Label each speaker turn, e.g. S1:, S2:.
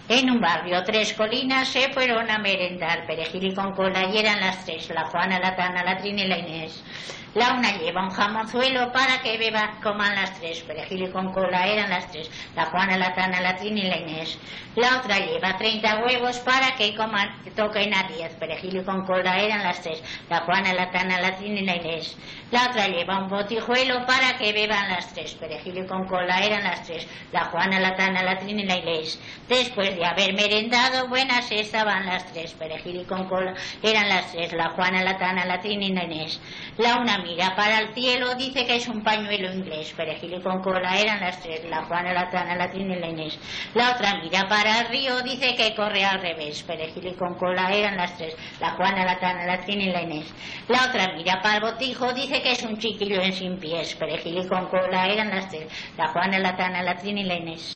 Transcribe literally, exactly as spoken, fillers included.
S1: En un barrio, tres colinas se fueron a merendar, perejil y con cola, y eran las tres, la Juana, la Tana, la Trini y la Inés. La una lleva un jamonzuelo para que beban, coman las tres, perejil y con cola, eran las tres, la Juana, la Tana, la Trini y la Inés. La otra lleva treinta huevos para que coman, toquen a diez, perejil y con cola, eran las tres, la Juana, la Tana, la Trini y la Inés. La otra lleva un botijuelo para que beban las tres, perejil y con cola, eran las tres, la Juana, la Tana, la Trini y la Inés. Después de haber merendado, buenas estaban las tres, perejil y con cola, eran las tres, la Juana, la Tana, la Trini y la Inés. La una mira para el cielo, dice que es un pañuelo inglés, perejil y con cola, eran las tres, la Juana, la Tana, la Trini y la Inés. La otra mira para el río, dice que corre al revés, perejil y con cola, eran las tres, la Juana, la Tana, la Trini y la Inés. La otra mira para el botijo, dice que es un chiquillo en sin pies, perejil y con cola, eran las tres, la Juana, la Tana, la Trini y la Inés.